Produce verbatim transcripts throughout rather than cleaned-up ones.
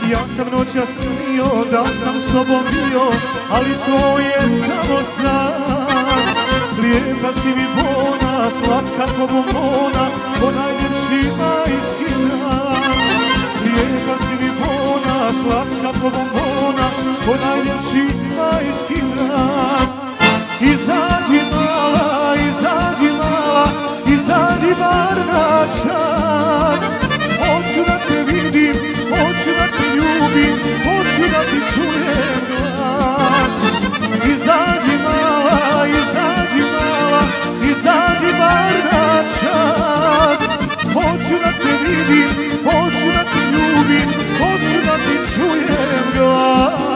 Ja sam noćas snio da sam s tobom bio, ali to je samo san. Lijepa si mi bona, slatka ko bombona, ko najljepši majski dan. Lijepa si mi bona, slatka ko bombona, ko najljepši majski dan. Izađi mala, izađi mala, izađi bar na čas. Hoću da te vidim, hoću da te ljubim, hoću da ti čujem glas. Izađi mala, izađi mala, izađi bar na čas. Hoću da te vidim, hoću da te ljubim, hoću da ti čujem glas.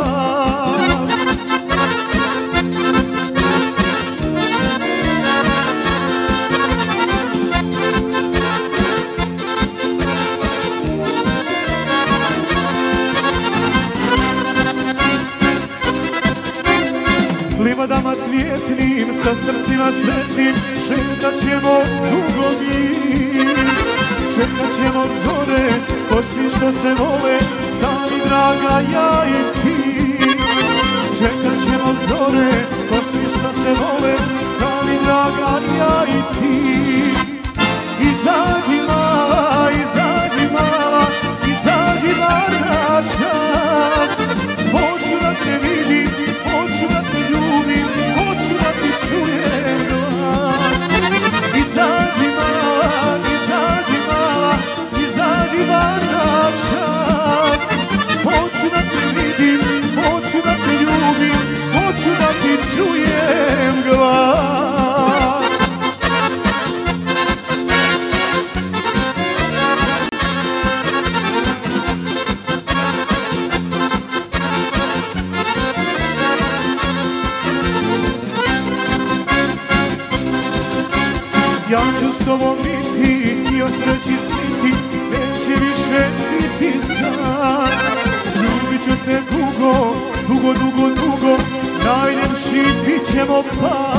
Livadama cvjetnim, sa srcima sretnim, šetat ćemo dugo mi. Čekat ćemo zore, ko svi što se vole, sami draga ja i ti. Čekat ćemo zore, ko svi što se vole, sami draga ja i ti. Izađi mala, izađi mala, izađi bar na čas. Hoću da te vidim, hoću da te ljubim, hoću da ti čujem glas. Izađi mala, izađi mala, izađi bar na čas. Hoću da te vidim, hoću da te ljubim, hoću da ti čujem glas. Ja ću s tobom biti i o sreći sniti, neće više biti san. Ljubit ću te dugo, dugo, dugo, dugo, najljepši bit ćemo par.